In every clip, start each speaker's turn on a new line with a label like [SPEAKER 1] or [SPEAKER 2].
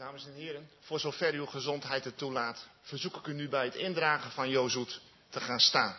[SPEAKER 1] Dames en heren, voor zover uw gezondheid het toelaat, verzoek ik u nu bij het indragen van Jozoet te gaan staan.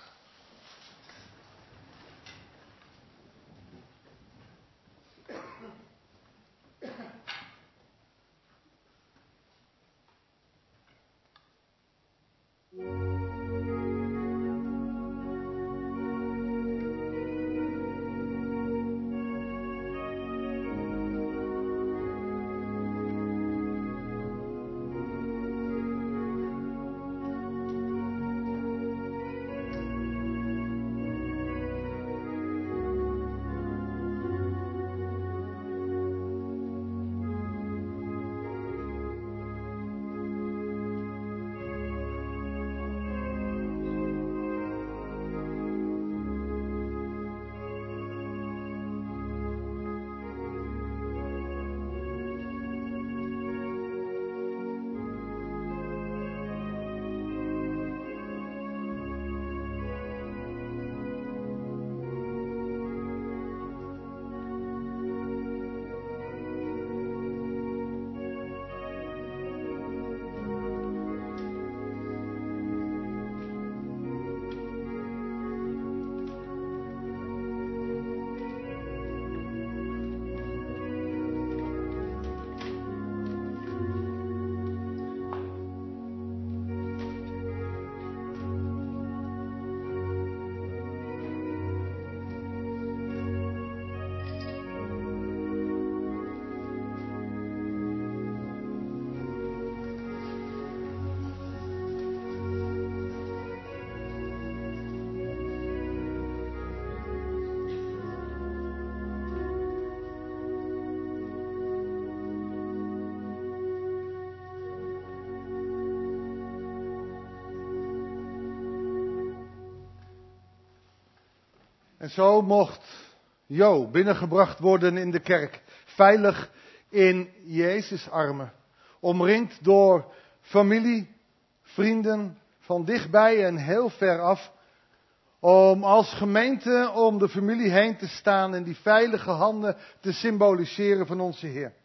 [SPEAKER 2] En zo mocht Jo binnengebracht worden in de kerk, veilig in Jezus' armen, omringd door familie, vrienden van dichtbij en heel ver af, om als gemeente om de familie heen te staan en die veilige handen te symboliseren van onze Heer.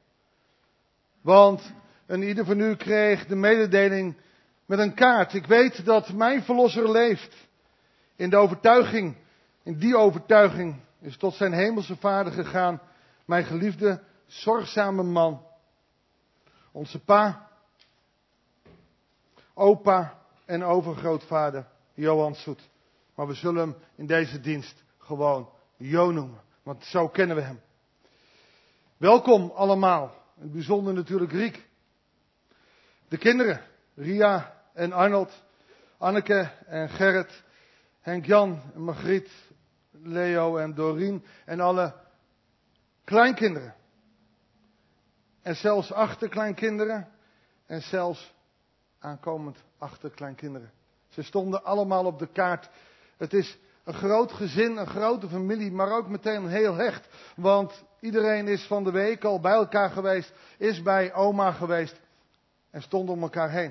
[SPEAKER 2] Want een ieder van u kreeg de mededeling met een kaart. Ik weet dat mijn verlosser leeft. In die overtuiging is tot zijn hemelse Vader gegaan, mijn geliefde, zorgzame man. Onze pa, opa en overgrootvader Johan Soet. Maar we zullen hem in deze dienst gewoon Jo noemen, want zo kennen we hem. Welkom allemaal, in het bijzonder natuurlijk Riek. De kinderen, Ria en Arnold, Anneke en Gerrit, Henk-Jan en Margriet, Leo en Dorien en alle kleinkinderen. En zelfs achterkleinkinderen en zelfs aankomend achterkleinkinderen. Ze stonden allemaal op de kaart. Het is een groot gezin, een grote familie, maar ook meteen heel hecht. Want iedereen is van de week al bij elkaar geweest, is bij oma geweest en stond om elkaar heen.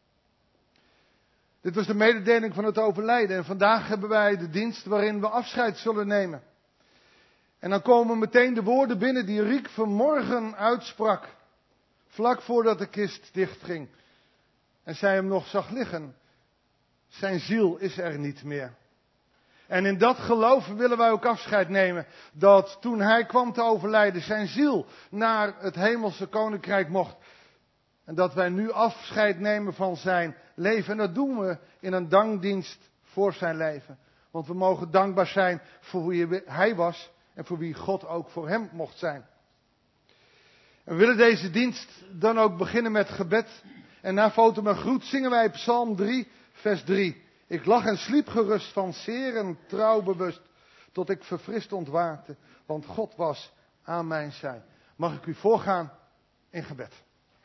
[SPEAKER 2] Dit was de mededeling van het overlijden en vandaag hebben wij de dienst waarin we afscheid zullen nemen. En dan komen meteen de woorden binnen die Riek vanmorgen uitsprak, vlak voordat de kist dichtging. En zij hem nog zag liggen. Zijn ziel is er niet meer. En in dat geloof willen wij ook afscheid nemen. Dat toen hij kwam te overlijden, zijn ziel naar het hemelse koninkrijk mocht. En dat wij nu afscheid nemen van zijn leven. En dat doen we in een dankdienst voor zijn leven. Want we mogen dankbaar zijn voor wie hij was. En voor wie God ook voor hem mocht zijn. En we willen deze dienst dan ook beginnen met gebed. En na foto en groet zingen wij Psalm 3, vers 3. Ik lag en sliep gerust van zeer en trouw bewust. Tot ik verfrist ontwaakte. Want God was aan mijn zij. Mag ik u voorgaan in gebed.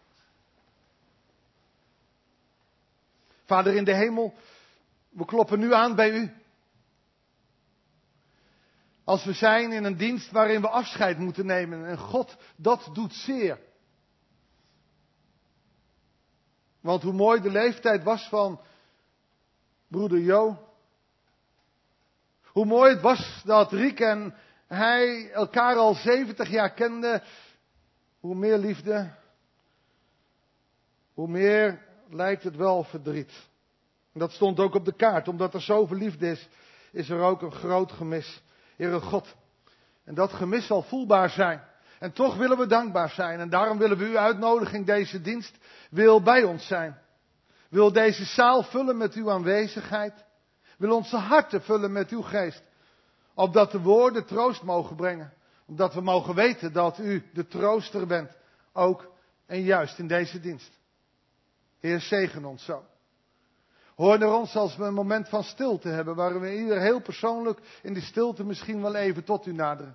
[SPEAKER 2] Vader in de hemel, we kloppen nu aan bij u. Als we zijn in een dienst waarin we afscheid moeten nemen. En God, dat doet zeer. Want hoe mooi de leeftijd was van broeder Jo. Hoe mooi het was dat Riek en hij elkaar al 70 jaar kenden. Hoe meer liefde, hoe meer lijkt het wel verdriet. En dat stond ook op de kaart. Omdat er zoveel liefde is, is er ook een groot gemis. Heere God. En dat gemis zal voelbaar zijn. En toch willen we dankbaar zijn. En daarom willen we uw uitnodiging, deze dienst, wil bij ons zijn. Wil deze zaal vullen met uw aanwezigheid. Wil onze harten vullen met uw geest. Opdat de woorden troost mogen brengen. Omdat we mogen weten dat u de trooster bent. Ook en juist in deze dienst. Heer, zegen ons zo. Hoor naar ons als we een moment van stilte hebben. Waar we ieder heel persoonlijk in die stilte misschien wel even tot u naderen.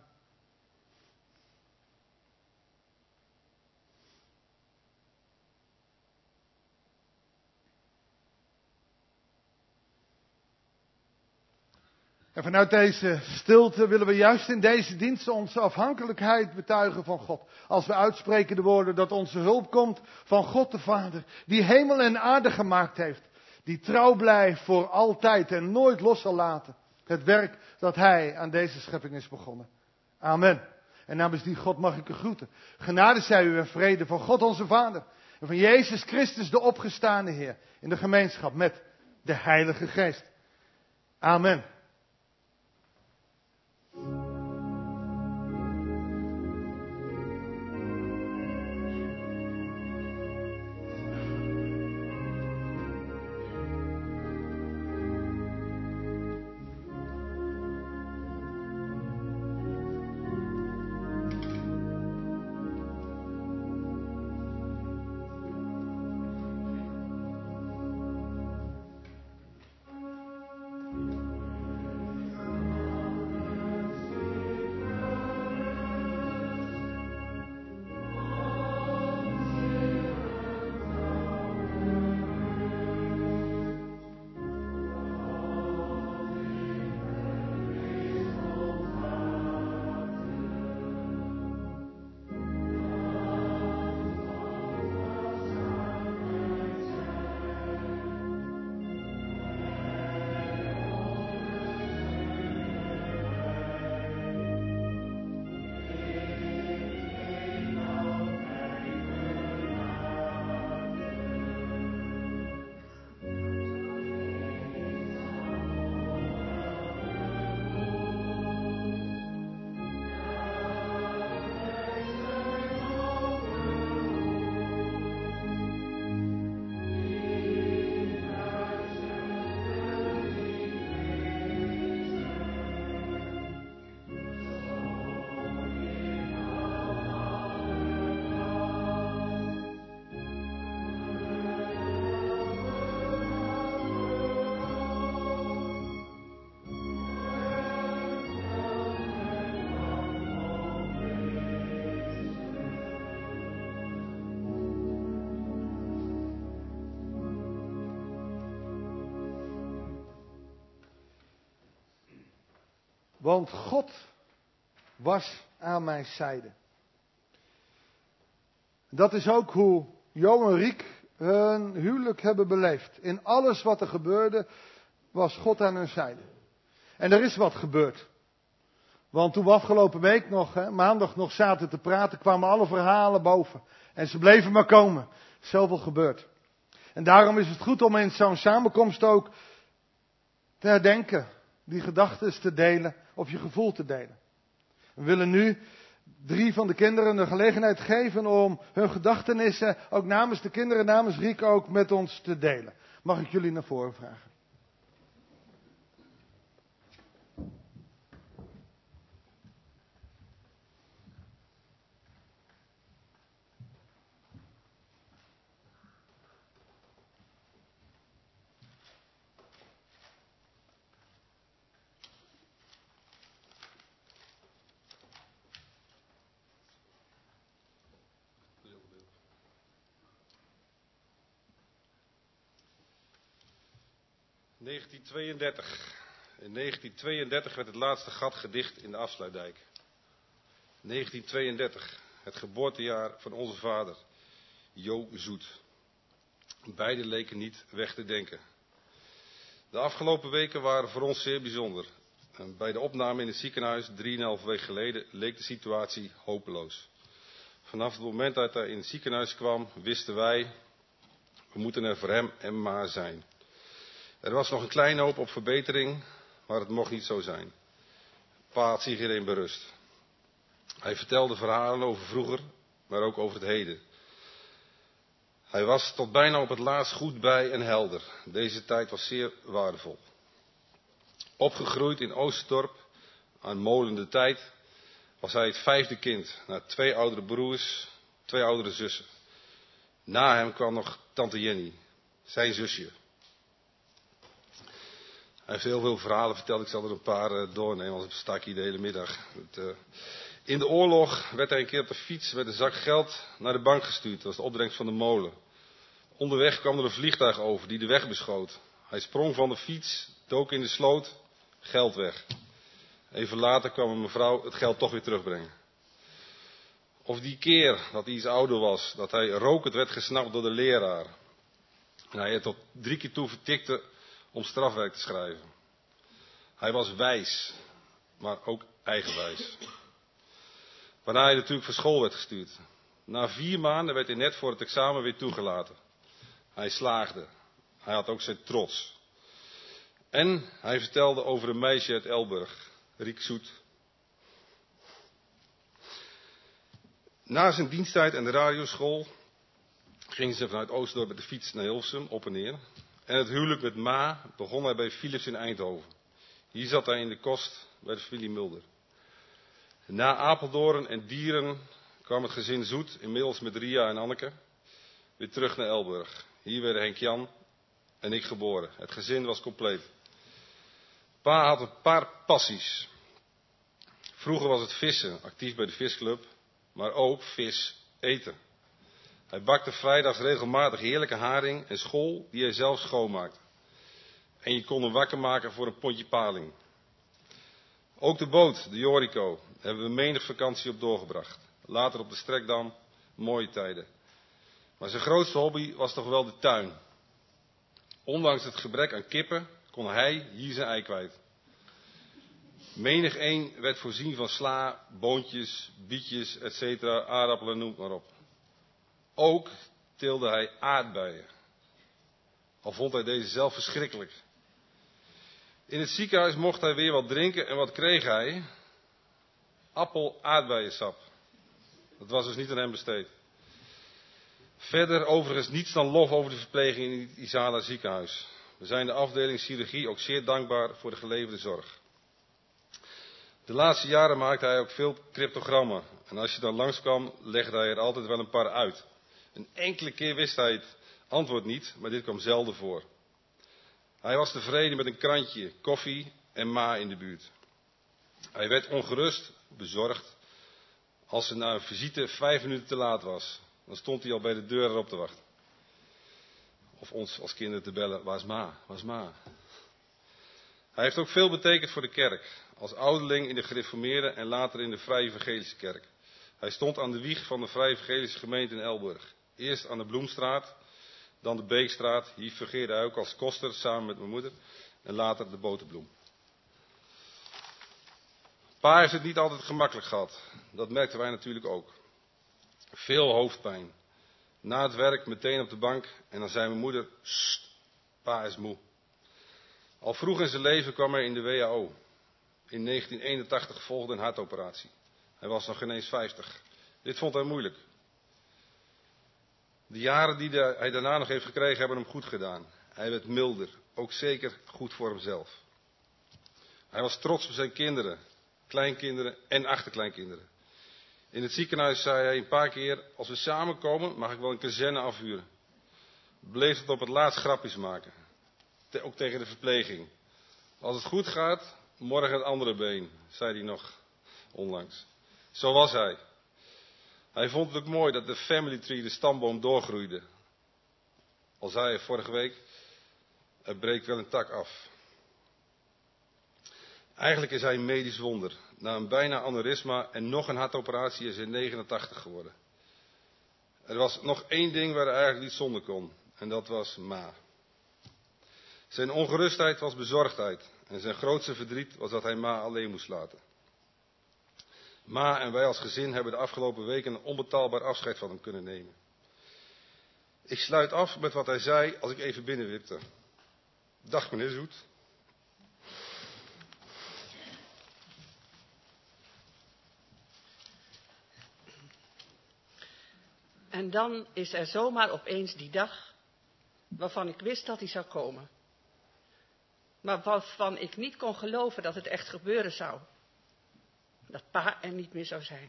[SPEAKER 2] En vanuit deze stilte willen we juist in deze dienst onze afhankelijkheid betuigen van God. Als we uitspreken de woorden dat onze hulp komt van God de Vader. Die hemel en aarde gemaakt heeft. Die trouw blijft voor altijd en nooit los zal laten. Het werk dat Hij aan deze schepping is begonnen. Amen. En namens die God mag ik u groeten. Genade zij u en vrede van God onze Vader. En van Jezus Christus de opgestane Heer. In de gemeenschap met de Heilige Geest. Amen. Want God was aan mijn zijde. Dat is ook hoe Jo en Riek hun huwelijk hebben beleefd. In alles wat er gebeurde, was God aan hun zijde. En er is wat gebeurd. Want toen we afgelopen week nog, maandag nog zaten te praten, kwamen alle verhalen boven. En ze bleven maar komen. Zoveel gebeurd. En daarom is het goed om in zo'n samenkomst ook te herdenken. Die gedachten te delen of je gevoel te delen. We willen nu 3 van de kinderen de gelegenheid geven om hun gedachtenissen, ook namens de kinderen, namens Riek ook, met ons te delen. Mag ik jullie naar voren vragen?
[SPEAKER 3] In 1932 werd het laatste gat gedicht in de Afsluitdijk. 1932, het geboortejaar van onze vader, Jo Zoet. Beide leken niet weg te denken. De afgelopen weken waren voor ons zeer bijzonder. Bij de opname in het ziekenhuis 3,5 weken geleden leek de situatie hopeloos. Vanaf het moment dat hij in het ziekenhuis kwam, wisten wij, We moeten er voor hem en Ma zijn. Er was nog een kleine hoop op verbetering, maar het mocht niet zo zijn. Pa had zich hierin berust. Hij vertelde verhalen over vroeger, maar ook over het heden. Hij was tot bijna op het laatst goed bij en helder. Deze tijd was zeer waardevol. Opgegroeid in Oosterdorp, aan molende tijd, was hij het 5e kind, na 2 oudere broers, 2 oudere zussen. Na hem kwam nog tante Jenny, zijn zusje. Hij heeft heel veel verhalen verteld, ik zal er een paar doornemen, anders sta ik hier de hele middag. In de oorlog werd hij een keer op de fiets met een zak geld naar de bank gestuurd. Dat was de opbrengst van de molen. Onderweg kwam er een vliegtuig over die de weg beschoot. Hij sprong van de fiets, dook in de sloot, geld weg. Even later kwam een mevrouw het geld toch weer terugbrengen. Of die keer dat hij iets ouder was, dat hij rokend werd gesnapt door de leraar. En hij het tot 3 keer toe vertikte om strafwerk te schrijven. Hij was wijs, maar ook eigenwijs. Waarna hij natuurlijk van school werd gestuurd. Na 4 maanden werd hij net voor het examen weer toegelaten. Hij slaagde. Hij had ook zijn trots. En hij vertelde over een meisje uit Elburg, Riek Zoet. Na zijn diensttijd aan de radioschool ging ze vanuit Oostdorp met de fiets naar Hilversum, op en neer. En het huwelijk met Ma begon hij bij Philips in Eindhoven. Hier zat hij in de kost bij de familie Mulder. Na Apeldoorn en Dieren kwam het gezin Zoet, inmiddels met Ria en Anneke, weer terug naar Elburg. Hier werden Henk-Jan en ik geboren. Het gezin was compleet. Pa had een paar passies. Vroeger was het vissen, actief bij de visclub, maar ook vis eten. Hij bakte vrijdags regelmatig heerlijke haring en schol die hij zelf schoonmaakte. En je kon hem wakker maken voor een potje paling. Ook de boot, de Jorico, hebben we menig vakantie op doorgebracht. Later op de Strekdam, mooie tijden. Maar zijn grootste hobby was toch wel de tuin. Ondanks het gebrek aan kippen kon hij hier zijn ei kwijt. Menig een werd voorzien van sla, boontjes, bietjes, etc., aardappelen, noem maar op. Ook teelde hij aardbeien. Al vond hij deze zelf verschrikkelijk. In het ziekenhuis mocht hij weer wat drinken en wat kreeg hij? Appel-aardbeiensap. Dat was dus niet aan hem besteed. Verder overigens niets dan lof over de verpleging in het Isala ziekenhuis. We zijn de afdeling chirurgie ook zeer dankbaar voor de geleverde zorg. De laatste jaren maakte hij ook veel cryptogrammen. En als je dan langskwam, legde hij er altijd wel een paar uit. Een enkele keer wist hij het antwoord niet, maar dit kwam zelden voor. Hij was tevreden met een krantje, koffie en Ma in de buurt. Hij werd ongerust, bezorgd, als ze na een visite 5 minuten te laat was. Dan stond hij al bij de deur erop te wachten. Of ons als kinderen te bellen, waar is Ma, waar is Ma? Hij heeft ook veel betekend voor de kerk. Als ouderling in de gereformeerde en later in de Vrije Evangelische kerk. Hij stond aan de wieg van de Vrije Evangelische gemeente in Elburg. Eerst aan de Bloemstraat, dan de Beekstraat. Hier fungeerde hij ook als koster samen met mijn moeder. En later de Boterbloem. Pa heeft het niet altijd gemakkelijk gehad. Dat merkten wij natuurlijk ook. Veel hoofdpijn. Na het werk meteen op de bank en dan zei mijn moeder, "Sst, pa is moe." Al vroeg in zijn leven kwam hij in de WHO. In 1981 volgde een hartoperatie. Hij was nog geen eens 50. Dit vond hij moeilijk. De jaren die hij daarna nog heeft gekregen hebben hem goed gedaan. Hij werd milder, ook zeker goed voor hemzelf. Hij was trots op zijn kinderen, kleinkinderen en achterkleinkinderen. In het ziekenhuis zei hij een paar keer, als we samenkomen mag ik wel een kazerne afhuren. Bleef het op het laatst grapjes maken. Ook tegen de verpleging. Als het goed gaat, morgen het andere been, zei hij nog onlangs. Zo was hij. Hij vond het ook mooi dat de family tree, de stamboom, doorgroeide. Al zei hij vorige week, er breekt wel een tak af. Eigenlijk is hij een medisch wonder. Na een bijna aneurysma en nog een hartoperatie is hij 89 geworden. Er was nog 1 ding waar hij eigenlijk niet zonder kon. En dat was Ma. Zijn ongerustheid was bezorgdheid. En zijn grootste verdriet was dat hij Ma alleen moest laten. Ma en wij als gezin hebben de afgelopen weken een onbetaalbaar afscheid van hem kunnen nemen. Ik sluit af met wat hij zei als ik even binnenwipte. Dag meneer Zoet.
[SPEAKER 4] En dan is er zomaar opeens die dag waarvan ik wist dat hij zou komen. Maar waarvan ik niet kon geloven dat het echt gebeuren zou. Dat pa er niet meer zou zijn.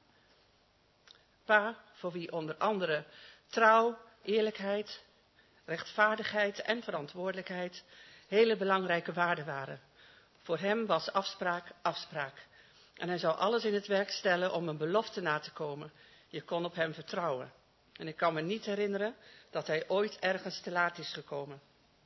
[SPEAKER 4] Pa, voor wie onder andere trouw, eerlijkheid, rechtvaardigheid en verantwoordelijkheid hele belangrijke waarden waren. Voor hem was afspraak afspraak. En hij zou alles in het werk stellen om een belofte na te komen. Je kon op hem vertrouwen. En ik kan me niet herinneren dat hij ooit ergens te laat is gekomen.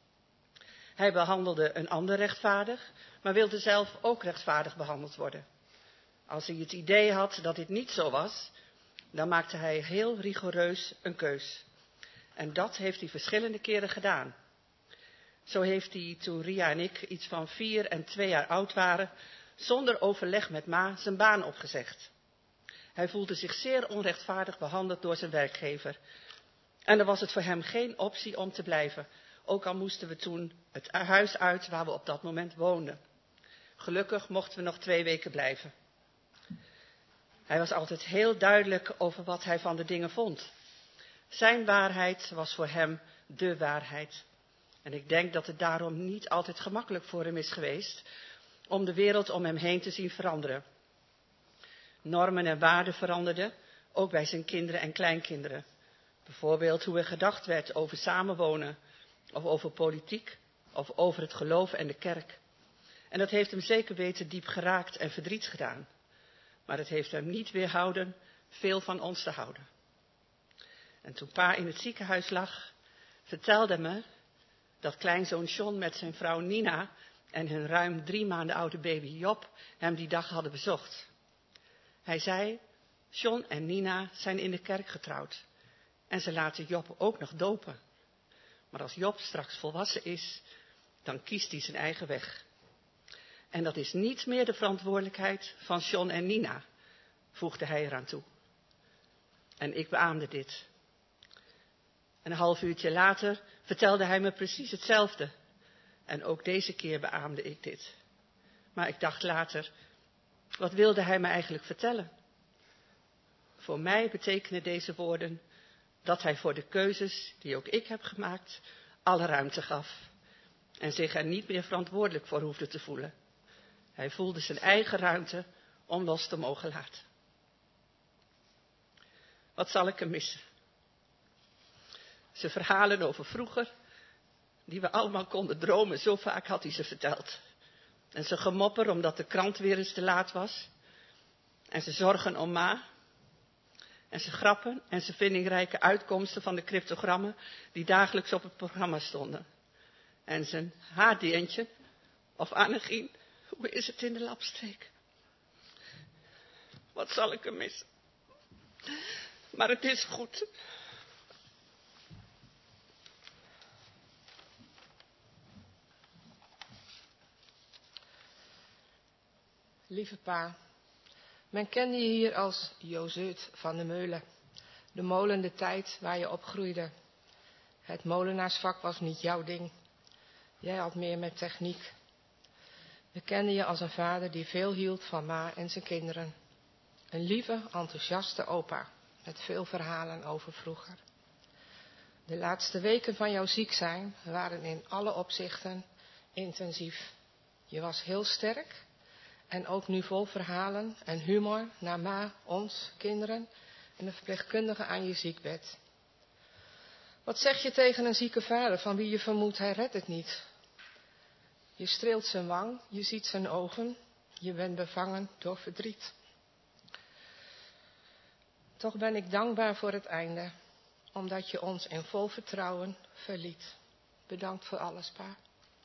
[SPEAKER 4] Hij behandelde een ander rechtvaardig, maar wilde zelf ook rechtvaardig behandeld worden. Als hij het idee had dat dit niet zo was, dan maakte hij heel rigoureus een keus. En dat heeft hij verschillende keren gedaan. Zo heeft hij, toen Ria en ik iets van 4 en 2 jaar oud waren, zonder overleg met ma zijn baan opgezegd. Hij voelde zich zeer onrechtvaardig behandeld door zijn werkgever. En dan was het voor hem geen optie om te blijven. Ook al moesten we toen het huis uit waar we op dat moment woonden. Gelukkig mochten we nog 2 weken blijven. Hij was altijd heel duidelijk over wat hij van de dingen vond. Zijn waarheid was voor hem de waarheid. En ik denk dat het daarom niet altijd gemakkelijk voor hem is geweest om de wereld om hem heen te zien veranderen. Normen en waarden veranderden, ook bij zijn kinderen en kleinkinderen. Bijvoorbeeld hoe er gedacht werd over samenwonen, of over politiek, of over het geloof en de kerk. En dat heeft hem zeker weten diep geraakt en verdriet gedaan. Maar het heeft hem niet weerhouden veel van ons te houden. En toen pa in het ziekenhuis lag, vertelde me dat kleinzoon John met zijn vrouw Nina en hun ruim 3 maanden oude baby Job hem die dag hadden bezocht. Hij zei, John en Nina zijn in de kerk getrouwd. En ze laten Job ook nog dopen. Maar als Job straks volwassen is, dan kiest hij zijn eigen weg. En dat is niet meer de verantwoordelijkheid van John en Nina, voegde hij eraan toe. En ik beaamde dit. Een half uurtje later vertelde hij me precies hetzelfde. En ook deze keer beaamde ik dit. Maar ik dacht later, wat wilde hij me eigenlijk vertellen? Voor mij betekenen deze woorden dat hij voor de keuzes die ook ik heb gemaakt, alle ruimte gaf. En zich er niet meer verantwoordelijk voor hoefde te voelen. Hij voelde zijn eigen ruimte om los te mogen laten. Wat zal ik hem missen? Zijn verhalen over vroeger, die we allemaal konden dromen, zo vaak had hij ze verteld. En zijn gemopper omdat de krant weer eens te laat was. En zijn zorgen om ma. En zijn grappen en zijn vindingrijke uitkomsten van de cryptogrammen die dagelijks op het programma stonden. En zijn haardeentje, of Annegien, hoe is het in de Lapstreek? Wat zal ik hem missen? Maar het is goed.
[SPEAKER 5] Lieve pa, men kende je hier als Jozeut van de Meulen. De molen de tijd waar je opgroeide. Het molenaarsvak was niet jouw ding. Jij had meer met techniek. We kenden je als een vader die veel hield van ma en zijn kinderen. Een lieve, enthousiaste opa met veel verhalen over vroeger. De laatste weken van jouw ziek zijn waren in alle opzichten intensief. Je was heel sterk en ook nu vol verhalen en humor naar ma, ons, kinderen en de verpleegkundige aan je ziekbed. Wat zeg je tegen een zieke vader van wie je vermoedt hij redt het niet? Je streelt zijn wang, je ziet zijn ogen, je bent bevangen door verdriet. Toch ben ik dankbaar voor het einde, omdat je ons in vol vertrouwen verliet. Bedankt voor alles, pa.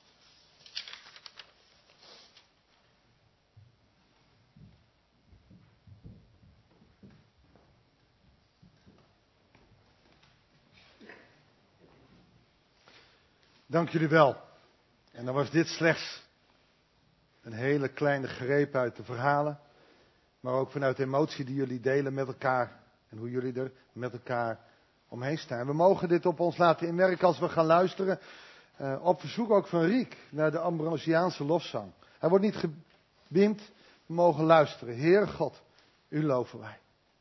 [SPEAKER 2] Dank jullie wel. En dan was dit slechts een hele kleine greep uit de verhalen, maar ook vanuit de emotie die jullie delen met elkaar en hoe jullie er met elkaar omheen staan. We mogen dit op ons laten inwerken als we gaan luisteren. Op verzoek ook van Riek naar de Ambrosiaanse lofzang. Hij wordt niet gebimd, we mogen luisteren. Heer God, u loven wij.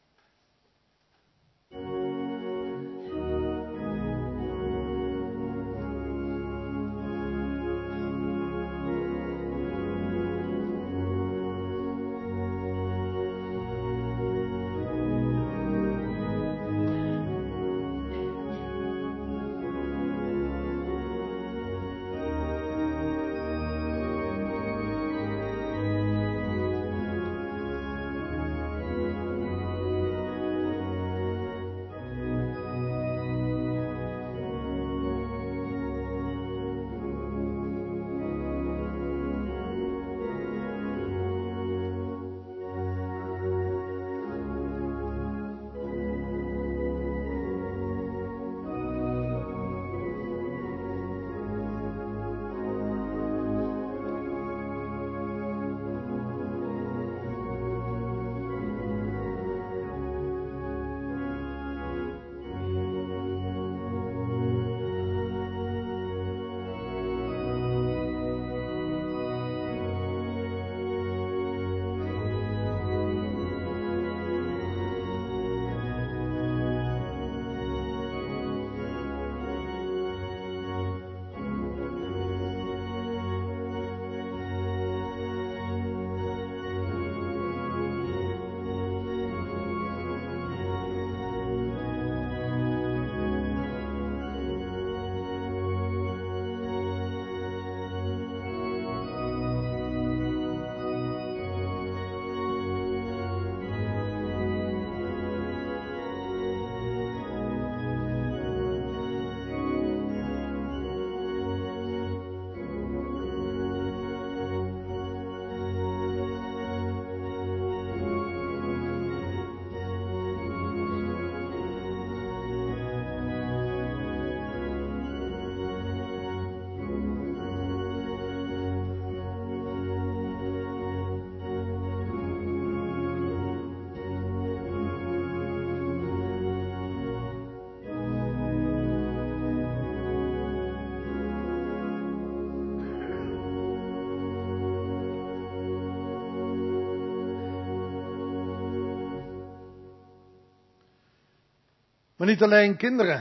[SPEAKER 2] Maar niet alleen kinderen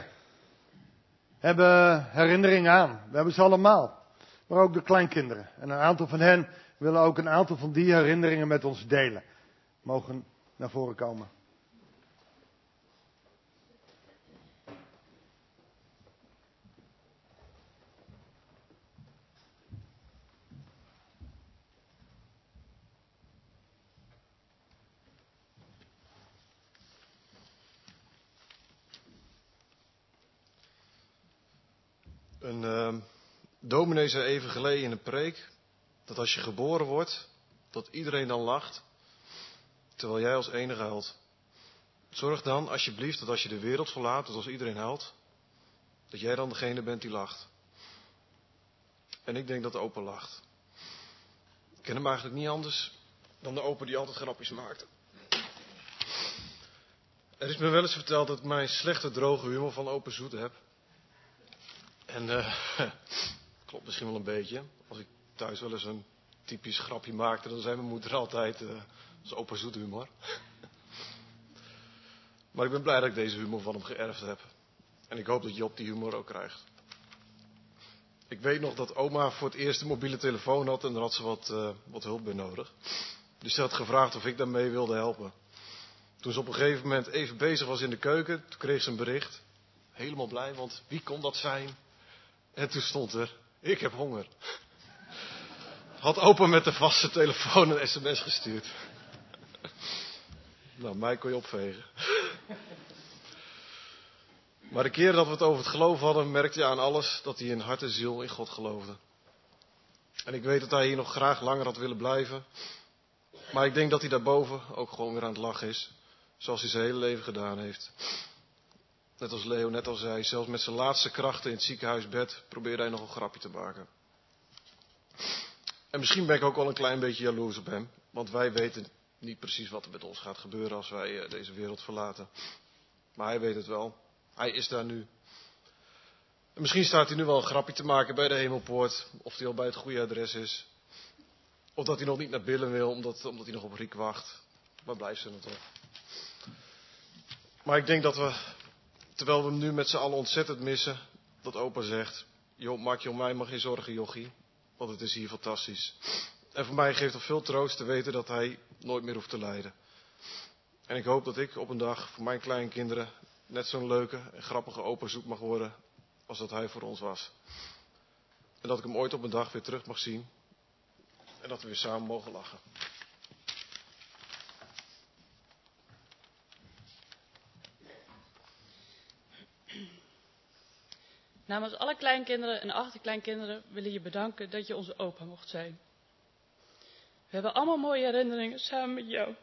[SPEAKER 2] hebben herinneringen aan. We hebben ze allemaal. Maar ook de kleinkinderen. En een aantal van hen willen ook een aantal van die herinneringen met ons delen. Mogen naar voren komen.
[SPEAKER 6] Een dominee zei even geleden in een preek dat als je geboren wordt, dat iedereen dan lacht, terwijl jij als enige huilt. Zorg dan alsjeblieft dat als je de wereld verlaat, dat als iedereen huilt, dat jij dan degene bent die lacht. En ik denk dat de opa lacht. Ik ken hem eigenlijk niet anders dan de opa die altijd grapjes maakte. Er is me wel eens verteld dat ik mijn slechte droge humor van opa Zoet heb. En klopt misschien wel een beetje. Als ik thuis wel eens een typisch grapje maakte, dan zei mijn moeder altijd, dat is opa Zoet humor. Maar ik ben blij dat ik deze humor van hem geërfd heb. En ik hoop dat Job die humor ook krijgt. Ik weet nog dat oma voor het eerst een mobiele telefoon had en daar had ze wat hulp bij nodig. Dus ze had gevraagd of ik daarmee wilde helpen. Toen ze op een gegeven moment even bezig was in de keuken, toen kreeg ze een bericht. Helemaal blij, want wie kon dat zijn? En toen stond er, ik heb honger. Had opa met de vaste telefoon een sms gestuurd. Nou, mij kon je opvegen. Maar de keer dat we het over het geloof hadden, merkte je aan alles dat hij in hart en ziel in God geloofde. En ik weet dat hij hier nog graag langer had willen blijven. Maar ik denk dat hij daarboven ook gewoon weer aan het lachen is. Zoals hij zijn hele leven gedaan heeft. Net als Leo net al zei, zelfs met zijn laatste krachten in het ziekenhuisbed probeerde hij nog een grapje te maken. En misschien ben ik ook wel een klein beetje jaloers op hem. Want wij weten niet precies wat er met ons gaat gebeuren als wij deze wereld verlaten. Maar hij weet het wel. Hij is daar nu. En misschien staat hij nu wel een grapje te maken bij de hemelpoort. Of hij al bij het goede adres is. Of dat hij nog niet naar binnen wil, omdat hij nog op Riek wacht. Maar blijft ze toch. Maar ik denk dat we, terwijl we hem nu met z'n allen ontzettend missen, dat opa zegt: joh, maak je om mij maar geen zorgen, jochie. Want het is hier fantastisch. En voor mij geeft het veel troost te weten dat hij nooit meer hoeft te lijden. En ik hoop dat ik op een dag voor mijn kleinkinderen net zo'n leuke en grappige opa Zoet mag worden als dat hij voor ons was. En dat ik hem ooit op een dag weer terug mag zien. En dat we weer samen mogen lachen.
[SPEAKER 7] Namens alle kleinkinderen en achterkleinkinderen willen je bedanken dat je onze opa mocht zijn. We hebben allemaal mooie herinneringen samen met jou.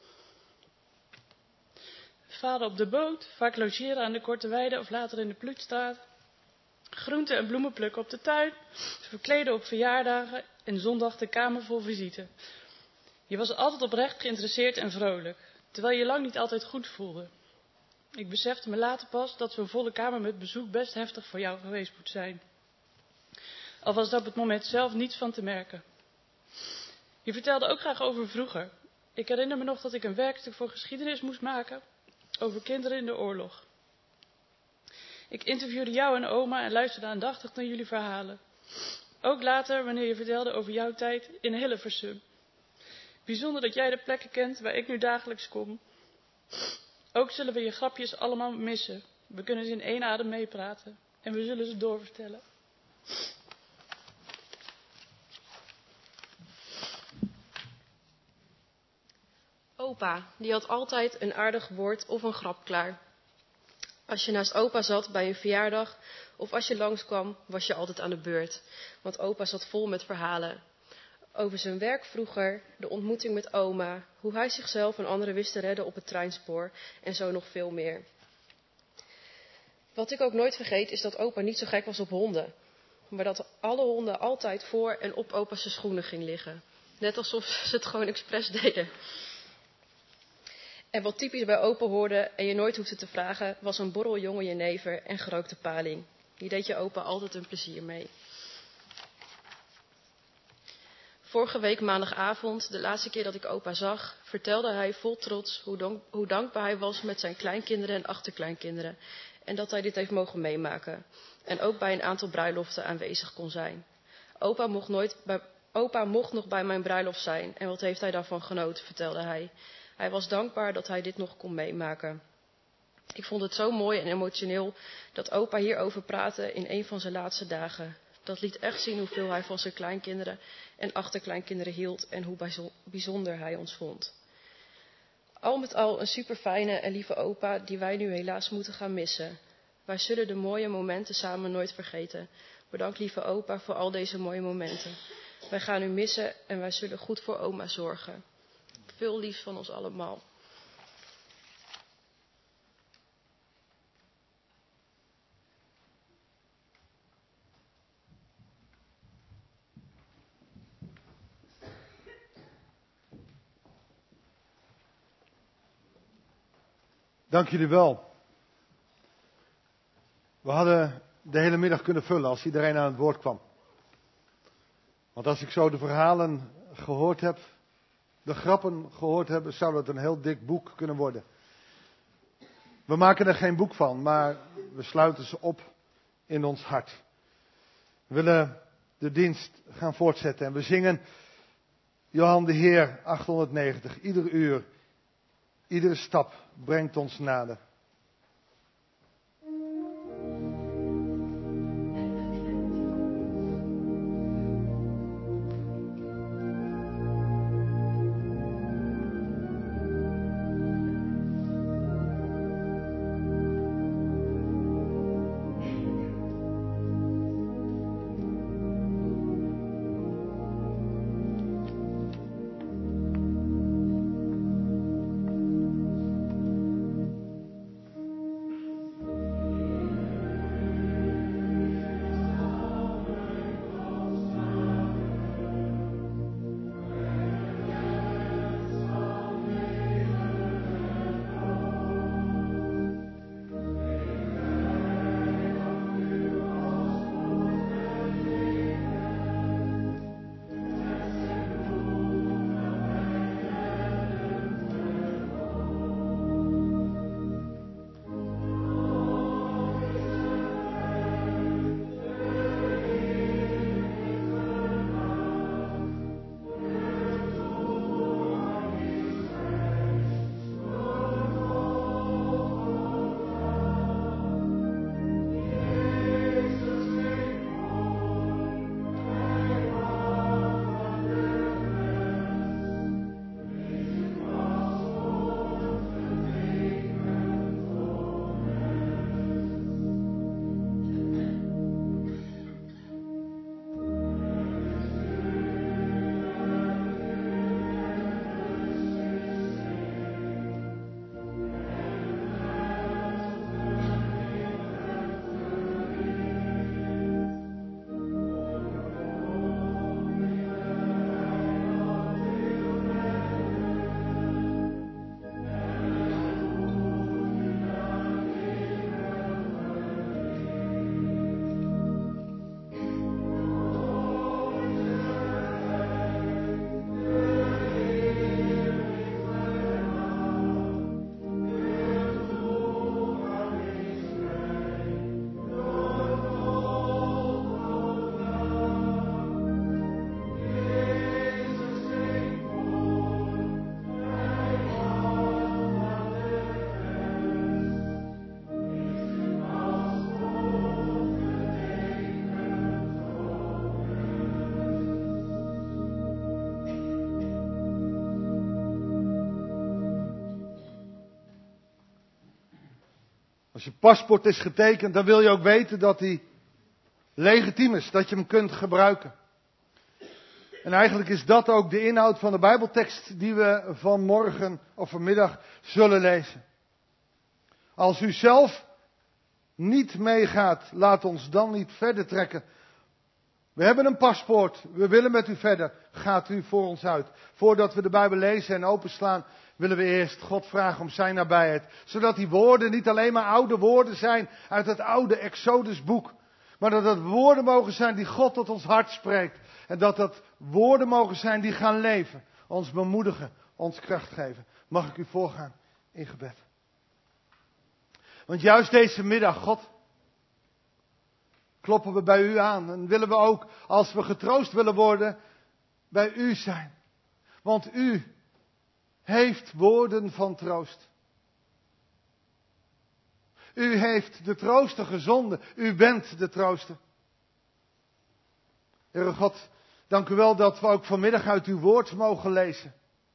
[SPEAKER 7] Varen op de boot, vaak logeren aan de Korte Weide of later in de Pluutstraat. Groenten en bloemen plukken op de tuin, verkleden op verjaardagen en zondag de kamer vol visite. Je was altijd oprecht geïnteresseerd en vrolijk, terwijl je lang niet altijd goed voelde. Ik besefte me later pas dat zo'n volle kamer met bezoek best heftig voor jou geweest moet zijn. Al was daar op het moment zelf niets van te merken. Je vertelde ook graag over vroeger. Ik herinner me nog dat ik een werkstuk voor geschiedenis moest maken over kinderen in de oorlog. Ik interviewde jou en oma en luisterde aandachtig naar jullie verhalen. Ook later, wanneer je vertelde over jouw tijd in Hilversum. Bijzonder dat jij de plekken kent waar ik nu dagelijks kom. Ook zullen we je grapjes allemaal missen. We kunnen ze in één adem meepraten. En we zullen ze doorvertellen.
[SPEAKER 8] Opa, die had altijd een aardig woord of een grap klaar. Als je naast opa zat bij een verjaardag of als je langskwam, was je altijd aan de beurt. Want opa zat vol met verhalen. Over zijn werk vroeger, de ontmoeting met oma, hoe hij zichzelf en anderen wist te redden op het treinspoor en zo nog veel meer. Wat ik ook nooit vergeet is dat opa niet zo gek was op honden. Maar dat alle honden altijd voor en op opa's schoenen ging liggen. Net alsof ze het gewoon expres deden. En wat typisch bij opa hoorde en je nooit hoefde te vragen, was een borrel jonge jenever en gerookte paling. Die deed je opa altijd een plezier mee. Vorige week maandagavond, de laatste keer dat ik opa zag, vertelde hij vol trots hoe dankbaar hij was met zijn kleinkinderen en achterkleinkinderen. En dat hij dit heeft mogen meemaken. En ook bij een aantal bruiloften aanwezig kon zijn. Opa mocht nog bij mijn bruiloft zijn en wat heeft hij daarvan genoten, vertelde hij. Hij was dankbaar dat hij dit nog kon meemaken. Ik vond het zo mooi en emotioneel dat opa hierover praatte in een van zijn laatste dagen. Dat liet echt zien hoeveel hij van zijn kleinkinderen en achterkleinkinderen hield en hoe bijzonder hij ons vond. Al met al een superfijne en lieve opa die wij nu helaas moeten gaan missen. Wij zullen de mooie momenten samen nooit vergeten. Bedankt lieve opa voor al deze mooie momenten. Wij gaan u missen en wij zullen goed voor oma zorgen. Veel liefs van ons allemaal.
[SPEAKER 2] Dank jullie wel. We hadden de hele middag kunnen vullen als iedereen aan het woord kwam. Want als ik zo de verhalen gehoord heb, de grappen gehoord heb, zou dat een heel dik boek kunnen worden. We maken er geen boek van, maar we sluiten ze op in ons hart. We willen de dienst gaan voortzetten en we zingen Johan de Heer 890, ieder uur. Iedere stap brengt ons nader. Als je paspoort is getekend, dan wil je ook weten dat hij legitiem is, dat je hem kunt gebruiken. En eigenlijk is dat ook de inhoud van de Bijbeltekst die we vanmorgen of vanmiddag zullen lezen. Als u zelf niet meegaat, laat ons dan niet verder trekken. We hebben een paspoort, we willen met u verder. Gaat u voor ons uit. Voordat we de Bijbel lezen en openslaan, willen we eerst God vragen om zijn nabijheid. Zodat die woorden niet alleen maar oude woorden zijn uit het oude Exodusboek. Maar dat het woorden mogen zijn die God tot ons hart spreekt. En dat het woorden mogen zijn die gaan leven. Ons bemoedigen, ons kracht geven. Mag ik u voorgaan in gebed. Want juist deze middag, God, kloppen we bij u aan. En willen we ook, als we getroost willen worden, bij u zijn. Want u heeft woorden van troost. U heeft de trooster gezonden. U bent de trooster. Heere God, dank u wel dat we ook vanmiddag uit uw woord mogen lezen.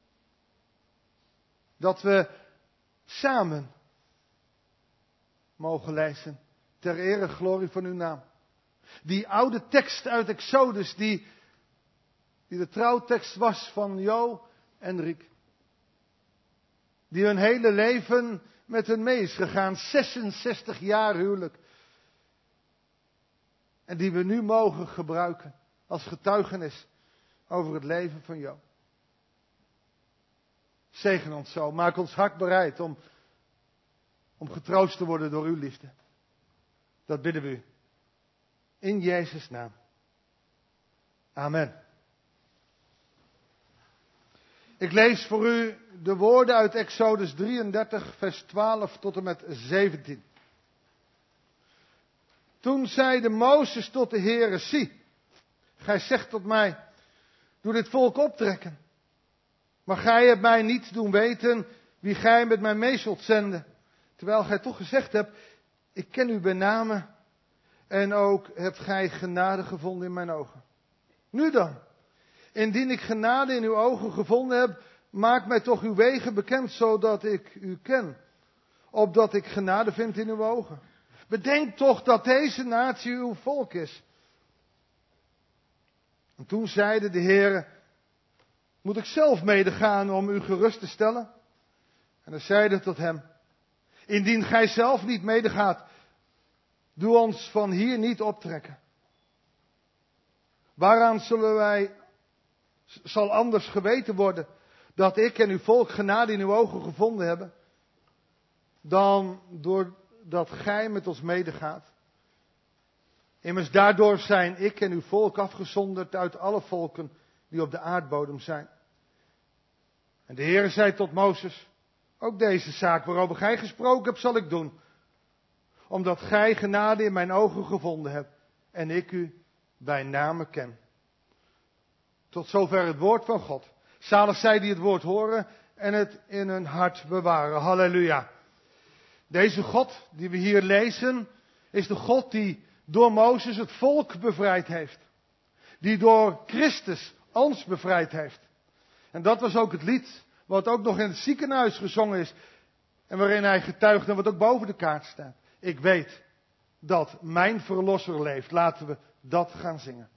[SPEAKER 2] Dat we samen mogen lezen. Ter ere en glorie van uw naam. Die oude tekst uit Exodus, die de trouwtekst was van Jo en Riek. Die hun hele leven met hun mee is gegaan. 66 jaar huwelijk. En die we nu mogen gebruiken als getuigenis over het leven van Jo. Zegen ons zo. Maak ons hart bereid om getroost te worden door uw liefde. Dat bidden we u. In Jezus' naam. Amen. Ik lees voor u de woorden uit Exodus 33, vers 12 tot en met 17. Toen zeide Mozes tot de Heere, zie, gij zegt tot mij, doe dit volk optrekken. Maar gij hebt mij niet doen weten wie gij met mij mee zult zenden. Terwijl gij toch gezegd hebt, ik ken u bij name en ook hebt gij genade gevonden in mijn ogen. Nu dan, indien ik genade in uw ogen gevonden heb, maak mij toch uw wegen bekend, zodat ik u ken. Opdat ik genade vind in uw ogen. Bedenk toch dat deze natie uw volk is. En toen zeide de Heere, moet ik zelf medegaan om u gerust te stellen? En hij zeide tot hem, indien gij zelf niet medegaat, doe ons van hier niet optrekken. Waaraan zal anders geweten worden dat ik en uw volk genade in uw ogen gevonden hebben, dan doordat gij met ons medegaat. Immers daardoor zijn ik en uw volk afgezonderd uit alle volken die op de aardbodem zijn. En de Heere zei tot Mozes, ook deze zaak waarover gij gesproken hebt zal ik doen, omdat gij genade in mijn ogen gevonden hebt en ik u bij name ken. Tot zover het woord van God. Zalig zij die het woord horen en het in hun hart bewaren. Halleluja. Deze God die we hier lezen is de God die door Mozes het volk bevrijd heeft. Die door Christus ons bevrijd heeft. En dat was ook het lied wat ook nog in het ziekenhuis gezongen is. En waarin hij getuigt en wat ook boven de kaart staat. Ik weet dat mijn verlosser leeft. Laten we dat gaan zingen.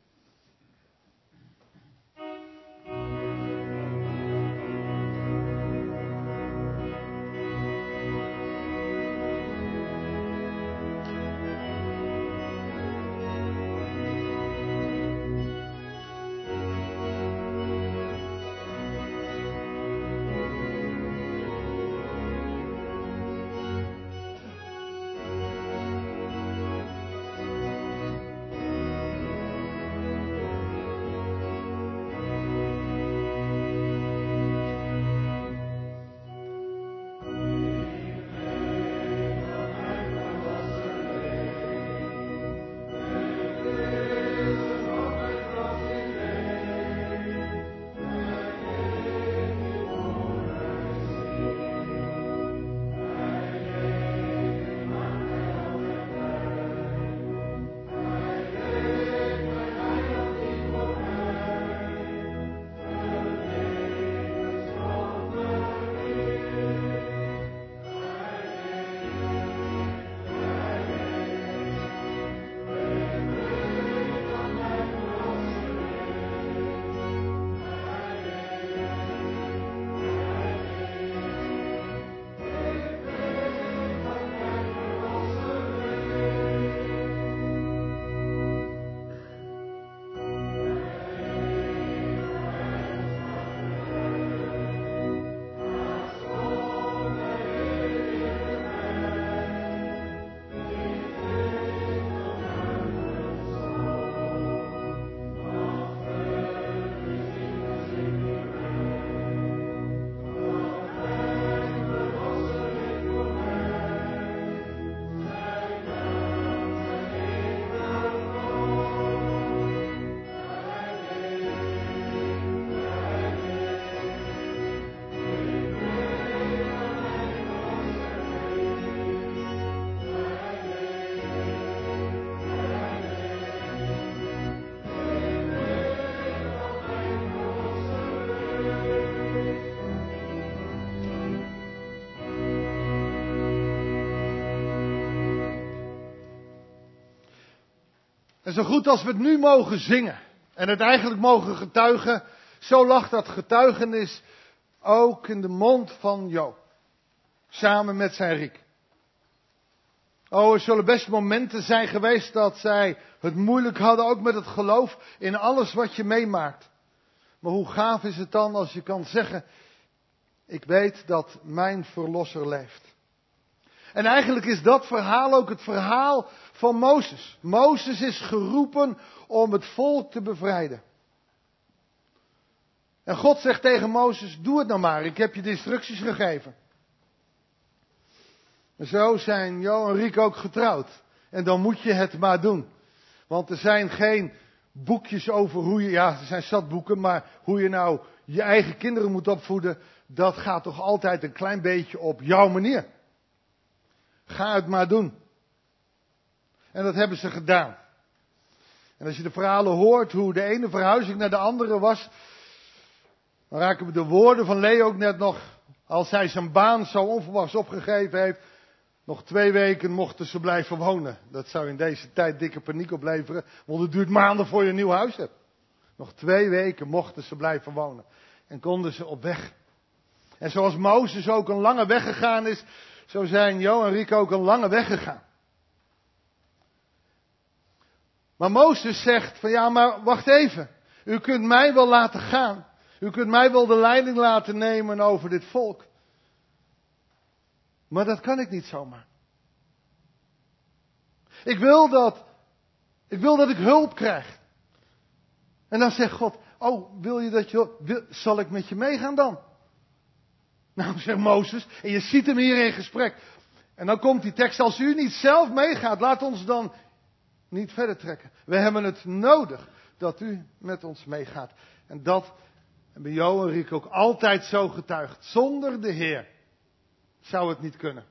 [SPEAKER 2] En zo goed als we het nu mogen zingen en het eigenlijk mogen getuigen, zo lag dat getuigenis ook in de mond van Jo. Samen met zijn Riek. Oh, er zullen best momenten zijn geweest dat zij het moeilijk hadden, ook met het geloof in alles wat je meemaakt. Maar hoe gaaf is het dan als je kan zeggen, ik weet dat mijn verlosser leeft. En eigenlijk is dat verhaal ook het verhaal van Mozes. Mozes is geroepen om het volk te bevrijden. En God zegt tegen Mozes, doe het nou maar, ik heb je de instructies gegeven. En zo zijn Jo en Riek ook getrouwd. En dan moet je het maar doen. Want er zijn geen boekjes over hoe je, ja, er zijn zat boeken, maar hoe je nou je eigen kinderen moet opvoeden, dat gaat toch altijd een klein beetje op jouw manier. Ga het maar doen. En dat hebben ze gedaan. En als je de verhalen hoort hoe de ene verhuizing naar de andere was, dan raken we de woorden van Leo ook net nog, als hij zijn baan zo onverwachts opgegeven heeft, nog 2 weken mochten ze blijven wonen. Dat zou in deze tijd dikke paniek opleveren, want het duurt maanden voor je een nieuw huis hebt. Nog 2 weken mochten ze blijven wonen. En konden ze op weg. En zoals Mozes ook een lange weg gegaan is, zo zijn Jo en Riek ook een lange weg gegaan. Maar Mozes zegt van ja, maar wacht even. U kunt mij wel laten gaan. U kunt mij wel de leiding laten nemen over dit volk. Maar dat kan ik niet zomaar. Ik wil dat ik hulp krijg. En dan zegt God, oh, wil je dat zal ik met je meegaan dan? Nou, zegt Mozes, en je ziet hem hier in gesprek. En dan komt die tekst, als u niet zelf meegaat, laat ons dan niet verder trekken. We hebben het nodig dat u met ons meegaat. En dat hebben Jo en Riek ook altijd zo getuigd. Zonder de Heer zou het niet kunnen.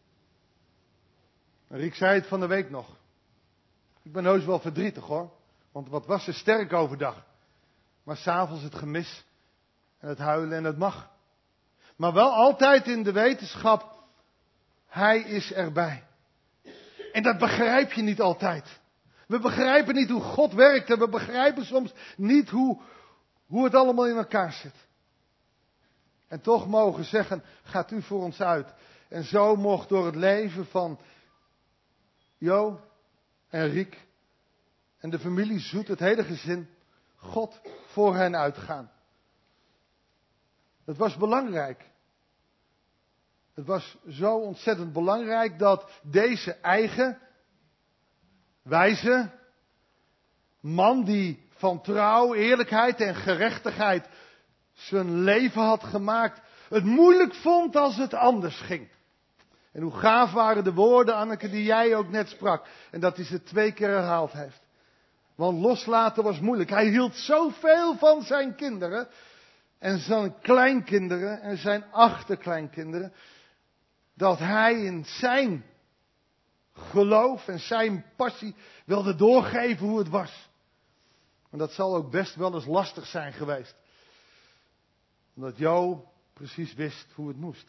[SPEAKER 2] En Riek zei het van de week nog. Ik ben heus wel verdrietig hoor. Want wat was ze sterk overdag. Maar 's avonds het gemis. En het huilen en het mag. Maar wel altijd in de wetenschap. Hij is erbij. En dat begrijp je niet altijd. We begrijpen niet hoe God werkt. En we begrijpen soms niet hoe het allemaal in elkaar zit. En toch mogen zeggen, gaat u voor ons uit. En zo mocht door het leven van Jo en Riek en de familie Zoet, het hele gezin, God voor hen uitgaan. Het was belangrijk. Het was zo ontzettend belangrijk dat deze eigen, wijze man die van trouw, eerlijkheid en gerechtigheid zijn leven had gemaakt, het moeilijk vond als het anders ging. En hoe gaaf waren de woorden, Anneke, die jij ook net sprak. En dat hij ze 2 keer herhaald heeft. Want loslaten was moeilijk. Hij hield zoveel van zijn kinderen. En zijn kleinkinderen en zijn achterkleinkinderen. Dat hij in zijn geloof en zijn passie wilde doorgeven hoe het was. En dat zal ook best wel eens lastig zijn geweest. Omdat Jo precies wist hoe het moest.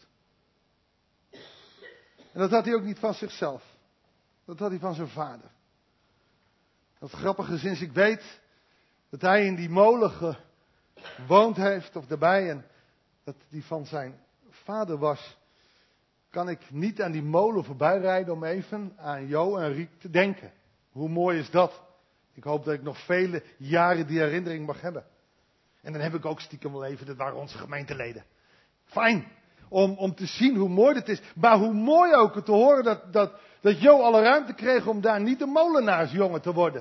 [SPEAKER 2] En dat had hij ook niet van zichzelf. Dat had hij van zijn vader. Dat grappige is, sinds ik weet dat hij in die molen gewoond heeft of daarbij en dat die van zijn vader was, kan ik niet aan die molen voorbij rijden om even aan Jo en Riek te denken. Hoe mooi is dat? Ik hoop dat ik nog vele jaren die herinnering mag hebben. En dan heb ik ook stiekem wel even, dat waren onze gemeenteleden. Fijn, om te zien hoe mooi het is. Maar hoe mooi ook te horen dat Jo alle ruimte kreeg om daar niet een molenaarsjongen te worden.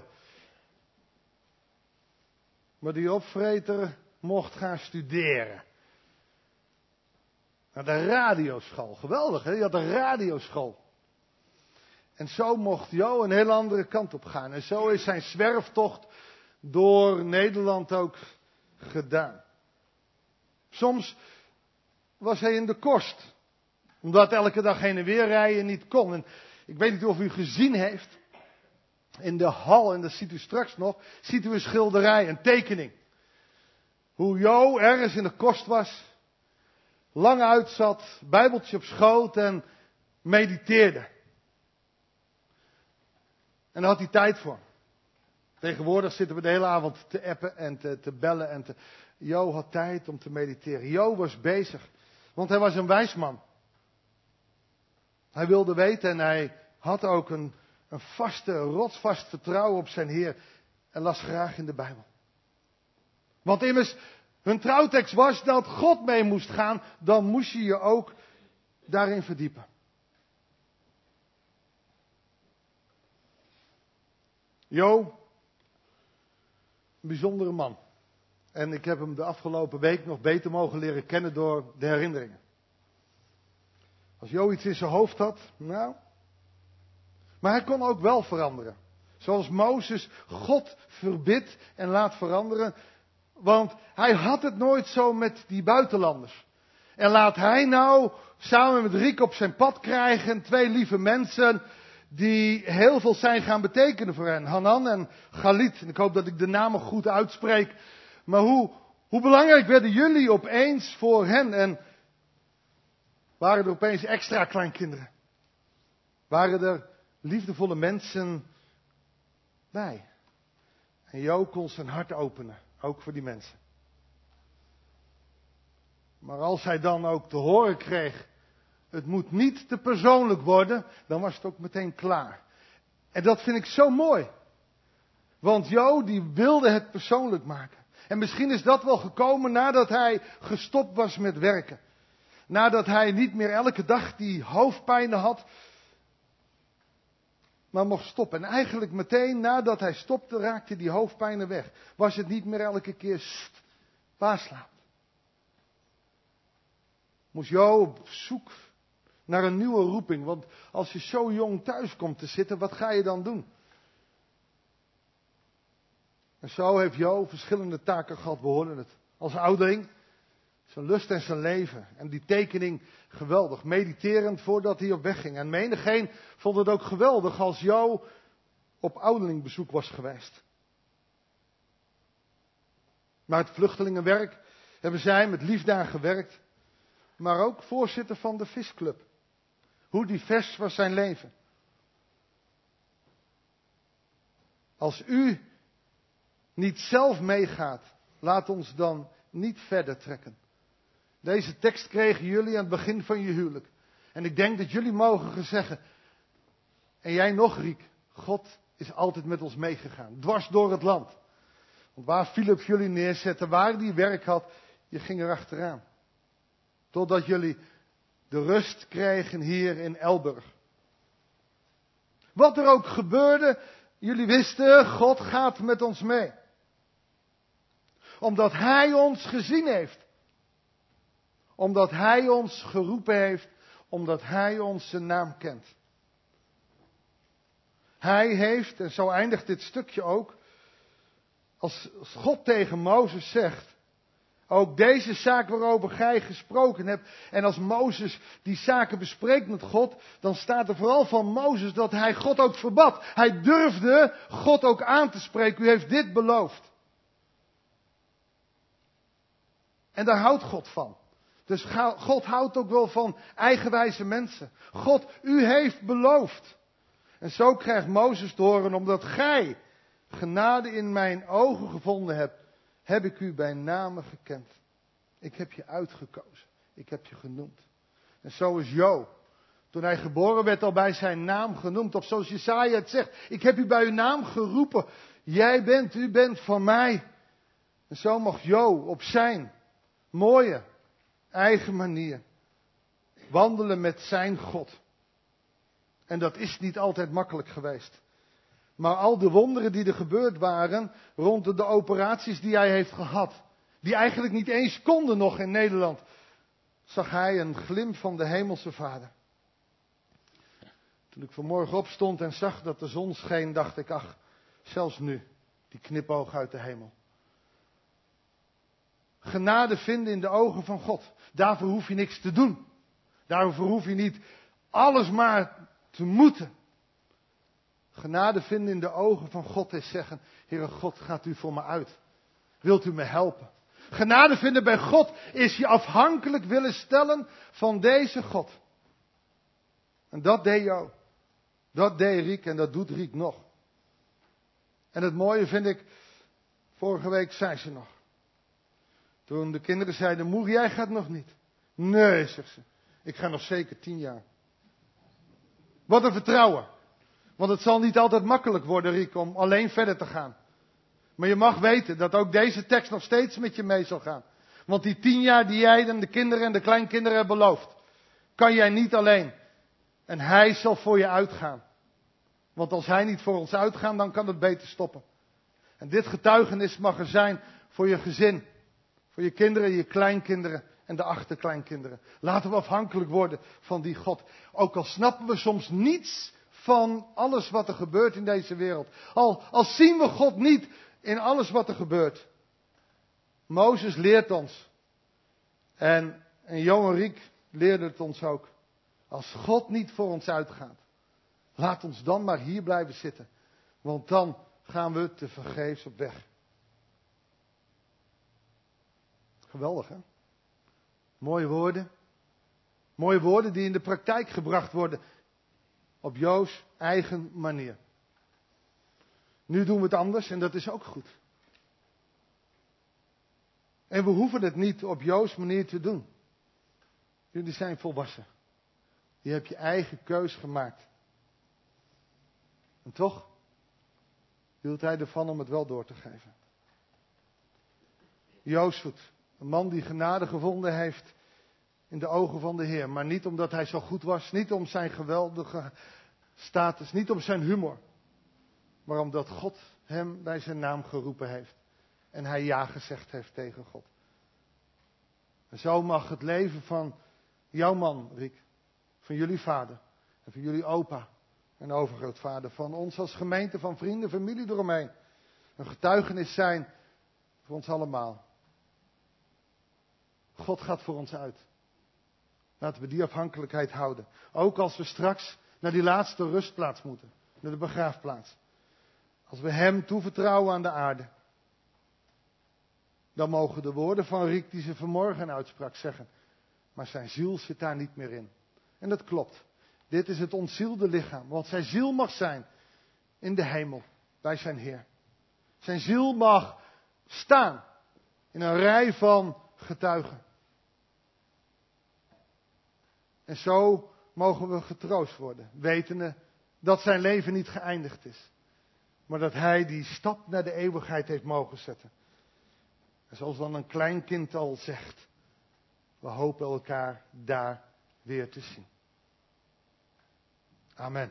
[SPEAKER 2] Maar die opvreter mocht gaan studeren. Naar de radioschool. Geweldig, hè? Je had een radioschool. En zo mocht Jo een heel andere kant op gaan. En zo is zijn zwerftocht door Nederland ook gedaan. Soms was hij in de kost. Omdat elke dag heen en weer rijden niet kon. En ik weet niet of u gezien heeft. In de hal, en dat ziet u straks nog, ziet u een schilderij, een tekening. Hoe Jo ergens in de kost was. Lang uitzat, bijbeltje op schoot en mediteerde. En daar had hij tijd voor. Tegenwoordig zitten we de hele avond te appen en te bellen. En Jo had tijd om te mediteren. Jo was bezig, want hij was een wijs man. Hij wilde weten en hij had ook een rotsvast vertrouwen op zijn Heer. En las graag in de Bijbel. Want immers, hun trouwtekst was dat God mee moest gaan. Dan moest je je ook daarin verdiepen. Jo, een bijzondere man. En ik heb hem de afgelopen week nog beter mogen leren kennen door de herinneringen. Als Jo iets in zijn hoofd had, nou. Maar hij kon ook wel veranderen. Zoals Mozes God verbidt en laat veranderen. Want hij had het nooit zo met die buitenlanders. En laat hij nou samen met Riek op zijn pad krijgen 2 lieve mensen die heel veel zijn gaan betekenen voor hen. Hanan en Galit. En ik hoop dat ik de namen goed uitspreek. Maar hoe belangrijk werden jullie opeens voor hen? En waren er opeens extra kleinkinderen? Waren er liefdevolle mensen bij? En Jo kon zijn hart openen, ook voor die mensen. Maar als hij dan ook te horen kreeg, het moet niet te persoonlijk worden, dan was het ook meteen klaar. En dat vind ik zo mooi. Want Jo, die wilde het persoonlijk maken. En misschien is dat wel gekomen nadat hij gestopt was met werken. Nadat hij niet meer elke dag die hoofdpijnen had, maar mocht stoppen. En eigenlijk meteen nadat hij stopte, raakte die hoofdpijnen weg. Was het niet meer elke keer pa slaapt. Moest Jo op zoek naar een nieuwe roeping. Want als je zo jong thuis komt te zitten, wat ga je dan doen? En zo heeft Jo verschillende taken gehad, we horen het. Als ouderling, zijn lust en zijn leven. En die tekening geweldig, mediterend voordat hij op weg ging. En menigeen vond het ook geweldig als Jo op ouderlingbezoek was geweest. Maar het vluchtelingenwerk hebben zij met liefde aan gewerkt. Maar ook voorzitter van de visclub. Hoe divers was zijn leven. Als u niet zelf meegaat, laat ons dan niet verder trekken. Deze tekst kregen jullie aan het begin van je huwelijk. En ik denk dat jullie mogen gaan zeggen, en jij nog Riek, God is altijd met ons meegegaan. Dwars door het land. Want waar Philip jullie neerzette, waar die werk had, je ging er achteraan. Totdat jullie de rust kregen hier in Elburg. Wat er ook gebeurde, jullie wisten, God gaat met ons mee. Omdat Hij ons gezien heeft. Omdat Hij ons geroepen heeft. Omdat Hij ons zijn naam kent. Hij heeft, en zo eindigt dit stukje ook. Als God tegen Mozes zegt. Ook deze zaak waarover gij gesproken hebt. En als Mozes die zaken bespreekt met God. Dan staat er vooral van Mozes dat hij God ook verbad. Hij durfde God ook aan te spreken. U heeft dit beloofd. En daar houdt God van. Dus God houdt ook wel van eigenwijze mensen. God, u heeft beloofd. En zo krijgt Mozes te horen, omdat gij genade in mijn ogen gevonden hebt, heb ik u bij name gekend. Ik heb je uitgekozen. Ik heb je genoemd. En zo is Jo. Toen hij geboren werd al bij zijn naam genoemd. Of zoals Jesaja het zegt. Ik heb u bij uw naam geroepen. U bent van mij. En zo mocht Jo op zijn mooie eigen manier wandelen met zijn God. En dat is niet altijd makkelijk geweest. Maar al de wonderen die er gebeurd waren rondom de operaties die hij heeft gehad, die eigenlijk niet eens konden nog in Nederland, zag hij een glimp van de hemelse Vader. Toen ik vanmorgen opstond en zag dat de zon scheen, dacht ik, ach, zelfs nu, die knipoog uit de hemel. Genade vinden in de ogen van God. Daarvoor hoef je niks te doen. Daarvoor hoef je niet alles maar te moeten. Genade vinden in de ogen van God is zeggen, Heere God, gaat u voor me uit? Wilt u me helpen? Genade vinden bij God is je afhankelijk willen stellen van deze God. En dat deed Jo. Dat deed Riek en dat doet Riek nog. En het mooie vind ik, vorige week zei ze nog. Toen de kinderen zeiden, moeder, jij gaat nog niet. Nee, zegt ze. Ik ga nog zeker 10 jaar. Wat een vertrouwen. Want het zal niet altijd makkelijk worden, Riek, om alleen verder te gaan. Maar je mag weten dat ook deze tekst nog steeds met je mee zal gaan. Want die 10 jaar die jij en de kinderen en de kleinkinderen hebben beloofd, kan jij niet alleen. En hij zal voor je uitgaan. Want als hij niet voor ons uitgaat, dan kan het beter stoppen. En dit getuigenis mag er zijn voor je gezin. Voor je kinderen, je kleinkinderen en de achterkleinkinderen. Laten we afhankelijk worden van die God. Ook al snappen we soms niets van alles wat er gebeurt in deze wereld. Al zien we God niet in alles wat er gebeurt. Mozes leert ons. En Johan Riek leerde het ons ook. Als God niet voor ons uitgaat, laat ons dan maar hier blijven zitten. Want dan gaan we tevergeefs op weg. Geweldig, hè? Mooie woorden. Mooie woorden die in de praktijk gebracht worden. Op Joos eigen manier. Nu doen we het anders en dat is ook goed. En we hoeven het niet op Joos manier te doen. Jullie zijn volwassen. Je hebt je eigen keus gemaakt. En toch hield hij ervan om het wel door te geven. Jozef, een man die genade gevonden heeft in de ogen van de Heer. Maar niet omdat hij zo goed was, niet om zijn geweldige status, niet om zijn humor. Maar omdat God hem bij zijn naam geroepen heeft. En hij ja gezegd heeft tegen God. En zo mag het leven van jouw man, Riek, van jullie vader en van jullie opa en overgrootvader, van ons als gemeente, van vrienden, familie eromheen, een getuigenis zijn voor ons allemaal. God gaat voor ons uit. Laten we die afhankelijkheid houden. Ook als we straks naar die laatste rustplaats moeten, naar de begraafplaats. Als we hem toevertrouwen aan de aarde. Dan mogen de woorden van Riek die ze vanmorgen uitsprak zeggen. Maar zijn ziel zit daar niet meer in. En dat klopt. Dit is het ontzielde lichaam. Want zijn ziel mag zijn in de hemel. Bij zijn Heer. Zijn ziel mag staan in een rij van getuigen. En zo mogen we getroost worden. Wetende dat zijn leven niet geëindigd is. Maar dat hij die stap naar de eeuwigheid heeft mogen zetten. En zoals dan een klein kind al zegt. We hopen elkaar daar weer te zien. Amen.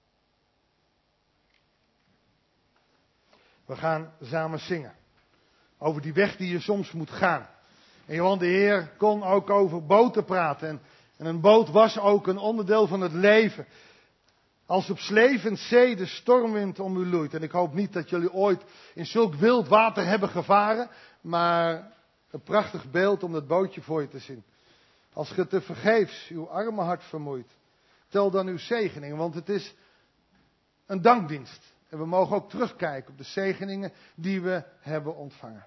[SPEAKER 2] We gaan samen zingen. Over die weg die je soms moet gaan. En Johan de Heer kon ook over boten praten. En een boot was ook een onderdeel van het leven. Als op slevend zee de stormwind om u loeit. En ik hoop niet dat jullie ooit in zulk wild water hebben gevaren. Maar een prachtig beeld om dat bootje voor je te zien. Als ge te vergeefs uw arme hart vermoeit. Tel dan uw zegeningen. Want het is een dankdienst. En we mogen ook terugkijken op de zegeningen die we hebben ontvangen.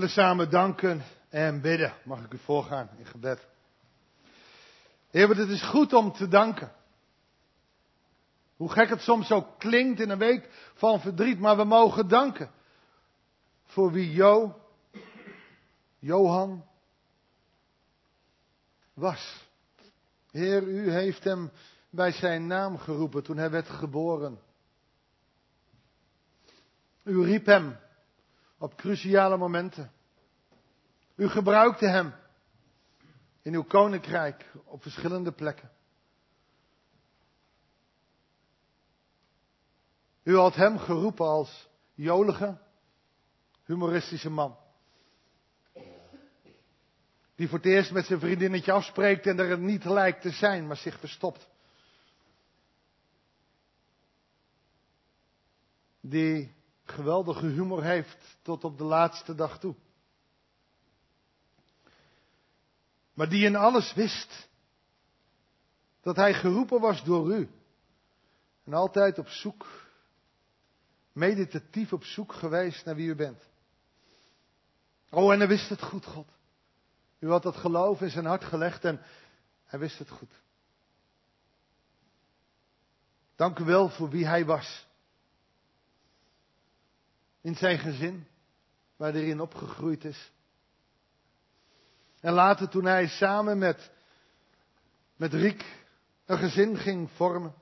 [SPEAKER 2] willen samen danken en bidden. Mag ik u voorgaan in gebed? Heer, want het is goed om te danken. Hoe gek het soms ook klinkt in een week van verdriet, maar we mogen danken. Voor wie Johan was. Heer, u heeft hem bij zijn naam geroepen toen hij werd geboren. U riep hem op cruciale momenten. U gebruikte hem in uw koninkrijk op verschillende plekken. U had hem geroepen als jolige, humoristische man. Die voor het eerst met zijn vriendinnetje afspreekt en er niet lijkt te zijn, maar zich verstopt. Die geweldige humor heeft tot op de laatste dag toe. Maar die in alles wist dat hij geroepen was door u. En altijd op zoek, meditatief op zoek geweest naar wie u bent. Oh, en hij wist het goed, God. U had dat geloof in zijn hart gelegd en hij wist het goed. Dank u wel voor wie hij was. In zijn gezin, waar hij in opgegroeid is. En later toen hij samen met Riek een gezin ging vormen.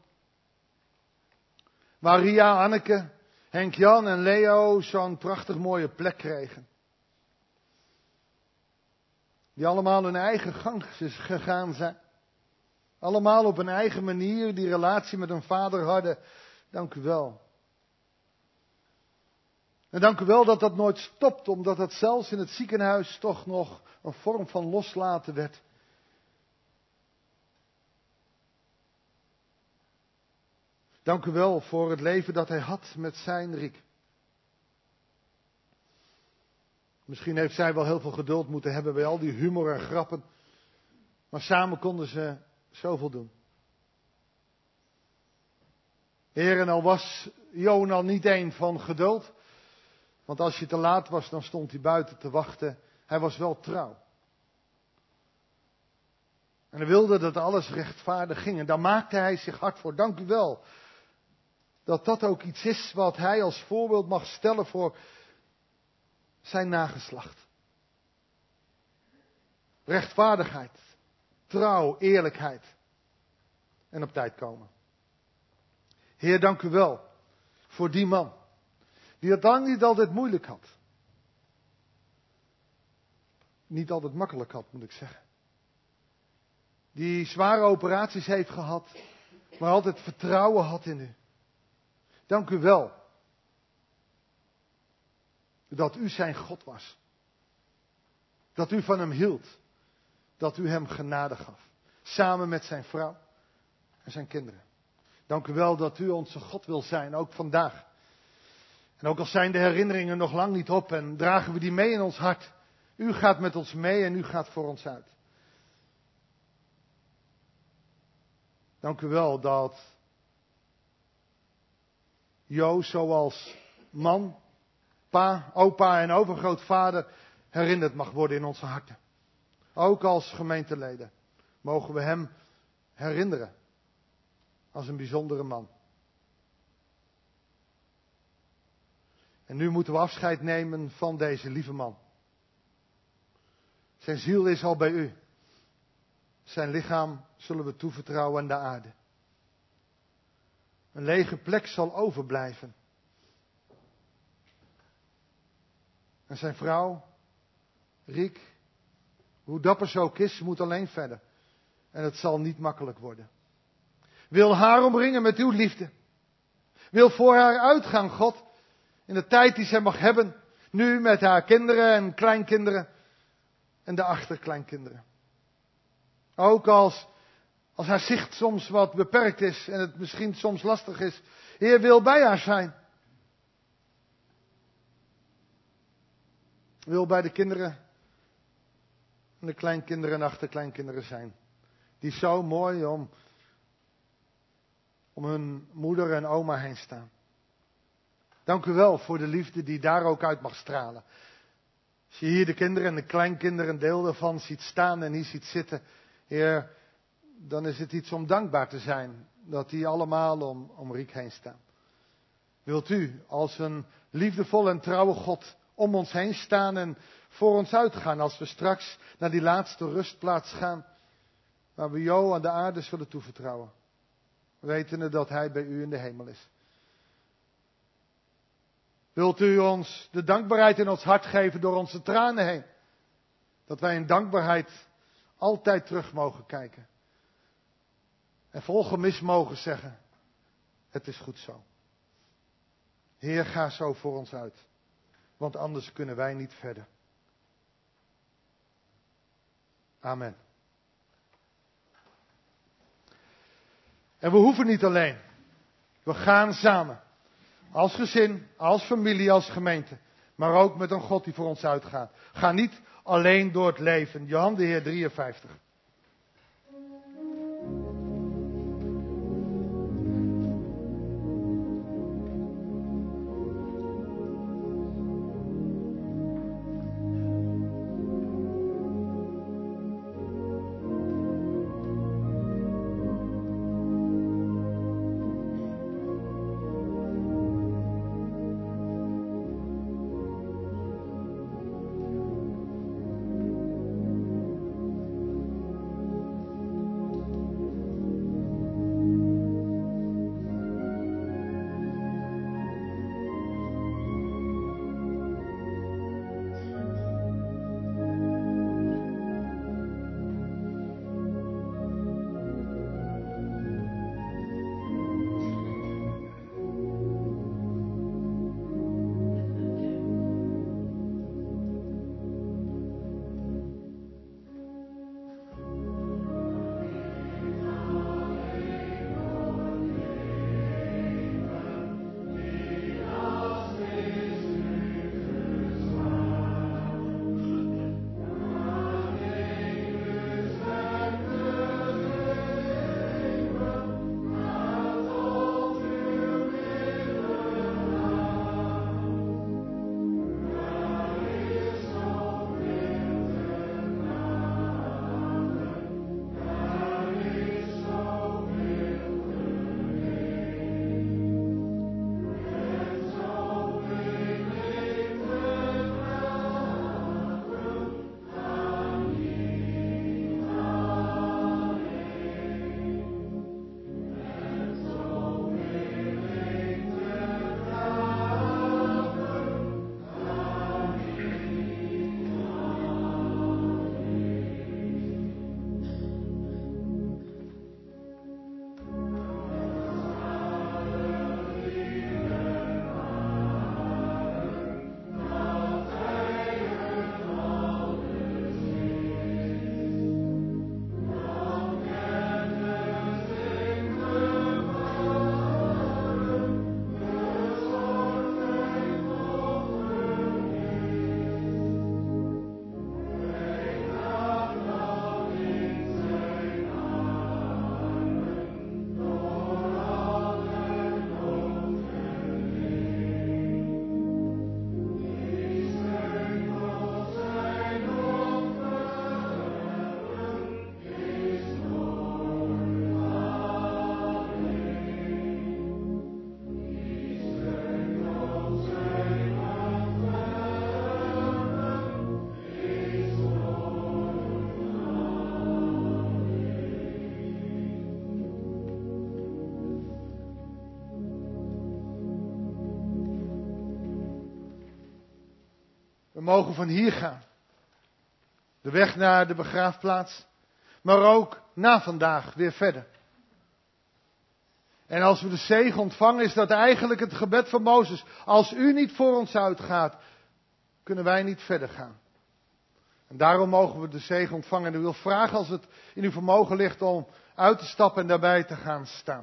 [SPEAKER 2] Waar Ria, Anneke, Henk-Jan en Leo zo'n prachtig mooie plek kregen. Die allemaal hun eigen gang gegaan zijn. Allemaal op een eigen manier die relatie met hun vader hadden. Dank u wel. En dank u wel dat dat nooit stopt, omdat het zelfs in het ziekenhuis toch nog een vorm van loslaten werd. Dank u wel voor het leven dat hij had met zijn Riek. Misschien heeft zij wel heel veel geduld moeten hebben bij al die humor en grappen. Maar samen konden ze zoveel doen. Heer, en al was Johan niet één van geduld. Want als je te laat was, dan stond hij buiten te wachten. Hij was wel trouw. En hij wilde dat alles rechtvaardig ging. En daar maakte hij zich hard voor. Dank u wel. Dat dat ook iets is wat hij als voorbeeld mag stellen voor zijn nageslacht. Rechtvaardigheid, trouw, eerlijkheid en op tijd komen. Heer, dank u wel voor die man die het lang niet altijd moeilijk had. Niet altijd makkelijk had, moet ik zeggen. Die zware operaties heeft gehad, maar altijd vertrouwen had in u. Dank u wel dat u zijn God was. Dat u van hem hield. Dat u hem genade gaf. Samen met zijn vrouw en zijn kinderen. Dank u wel dat u onze God wil zijn, ook vandaag. En ook al zijn de herinneringen nog lang niet op en dragen we die mee in ons hart. U gaat met ons mee en u gaat voor ons uit. Dank u wel dat Jo zoals man, pa, opa en overgrootvader herinnerd mag worden in onze harten. Ook als gemeenteleden mogen we hem herinneren als een bijzondere man. En nu moeten we afscheid nemen van deze lieve man. Zijn ziel is al bij u. Zijn lichaam zullen we toevertrouwen aan de aarde. Een lege plek zal overblijven. En zijn vrouw, Riek, hoe dapper ze ook is, moet alleen verder. En het zal niet makkelijk worden. Wil haar omringen met uw liefde. Wil voor haar uitgaan, God, in de tijd die zij mag hebben. Nu met haar kinderen en kleinkinderen en de achterkleinkinderen. Ook als haar zicht soms wat beperkt is en het misschien soms lastig is. Heer, wil bij haar zijn. Wil bij de kinderen en de kleinkinderen en achterkleinkinderen zijn. Die zo mooi om hun moeder en oma heen staan. Dank u wel voor de liefde die daar ook uit mag stralen. Als je hier de kinderen en de kleinkinderen, een deel daarvan ziet staan en hier ziet zitten, Heer, dan is het iets om dankbaar te zijn dat die allemaal om Riek heen staan. Wilt u als een liefdevolle en trouwe God om ons heen staan en voor ons uitgaan als we straks naar die laatste rustplaats gaan, waar we jou aan de aarde zullen toevertrouwen, wetende dat Hij bij u in de hemel is. Wilt u ons de dankbaarheid in ons hart geven door onze tranen heen, dat wij in dankbaarheid altijd terug mogen kijken en vol gemis mogen zeggen, het is goed zo. Heer, ga zo voor ons uit, want anders kunnen wij niet verder. Amen. En we hoeven niet alleen. We gaan samen. Als gezin, als familie, als gemeente. Maar ook met een God die voor ons uitgaat. Ga niet alleen door het leven. Johan de Heer 53. We mogen van hier gaan. De weg naar de begraafplaats. Maar ook na vandaag weer verder. En als we de zegen ontvangen, is dat eigenlijk het gebed van Mozes. Als u niet voor ons uitgaat, kunnen wij niet verder gaan. En daarom mogen we de zegen ontvangen. En u wil vragen als het in uw vermogen ligt om uit te stappen en daarbij te gaan staan.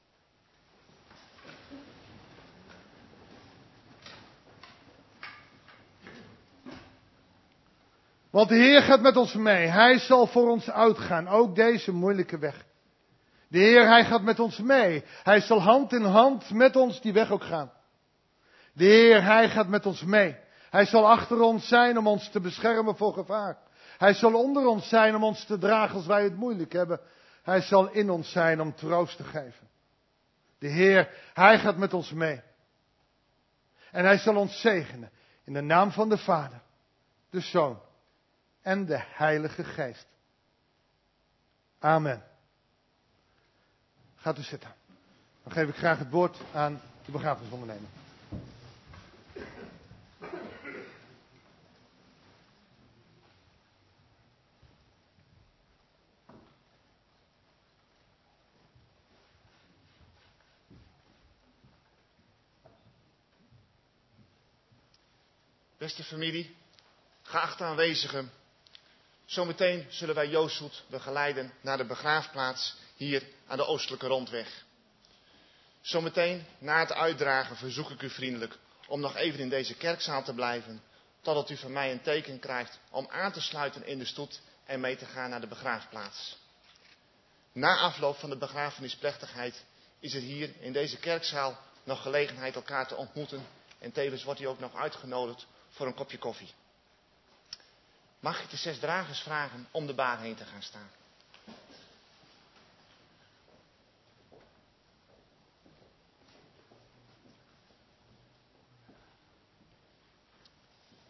[SPEAKER 2] Want de Heer gaat met ons mee. Hij zal voor ons uitgaan. Ook deze moeilijke weg. De Heer, Hij gaat met ons mee. Hij zal hand in hand met ons die weg ook gaan. De Heer, Hij gaat met ons mee. Hij zal achter ons zijn om ons te beschermen voor gevaar. Hij zal onder ons zijn om ons te dragen als wij het moeilijk hebben. Hij zal in ons zijn om troost te geven. De Heer, Hij gaat met ons mee. En Hij zal ons zegenen in de naam van de Vader, de Zoon en de Heilige Geest. Amen. Gaat u zitten. Dan geef ik graag het woord aan de begrafenisondernemer.
[SPEAKER 1] Beste familie, geachte aanwezigen, zometeen zullen wij Joost Zoet begeleiden naar de begraafplaats hier aan de Oostelijke Rondweg. Zometeen, na het uitdragen, verzoek ik u vriendelijk om nog even in deze kerkzaal te blijven, totdat u van mij een teken krijgt om aan te sluiten in de stoet en mee te gaan naar de begraafplaats. Na afloop van de begrafenisplechtigheid is er hier in deze kerkzaal nog gelegenheid elkaar te ontmoeten en tevens wordt u ook nog uitgenodigd voor een kopje koffie. Mag ik de 6 dragers vragen om de baar heen te gaan staan?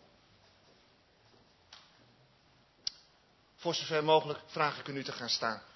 [SPEAKER 1] Voor zover mogelijk vraag ik u nu te gaan staan.